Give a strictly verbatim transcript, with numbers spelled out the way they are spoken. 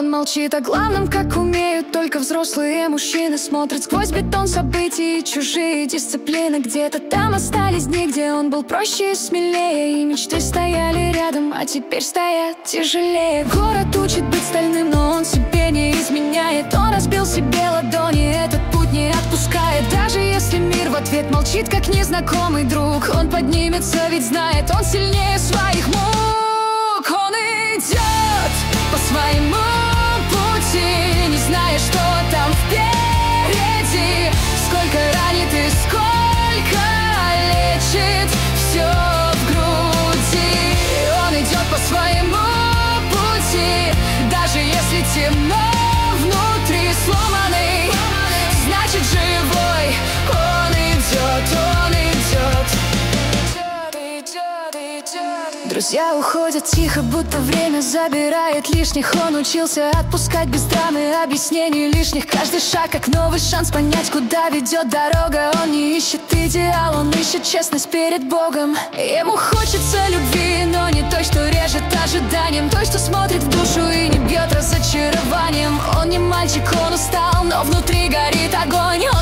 Он молчит о главном, как умеют только взрослые мужчины. Смотрят сквозь бетон событий и чужие дисциплины. Где-то там остались дни, где он был проще и смелее, и мечты стояли рядом, а теперь стоят тяжелее. Город учит быть стальным, но он себе не изменяет. Он разбил себе ладони, этот путь не отпускает. Даже если мир в ответ молчит, как незнакомый друг, он поднимется, ведь знает, он сильнее своих мук. Он идет по своему пути, не зная, что там впереди. Сколько ранит и сколько лечит все в груди. Он идет по своему пути, даже если темно внутри, сломанный, значит живой. Он идет, он идет. Друзья уходят тихо, будто время забирает лишних. Он учился отпускать без драмы, объяснений лишних. Каждый шаг как новый шанс понять, куда ведет дорога. Он не ищет идеал, он ищет честность перед Богом. Ему хочется любви, но не той, что режет ожиданием, той, что смотрит в душу и не бьет разочарованием. Он не мальчик, он устал, но внутри горит огонь. Он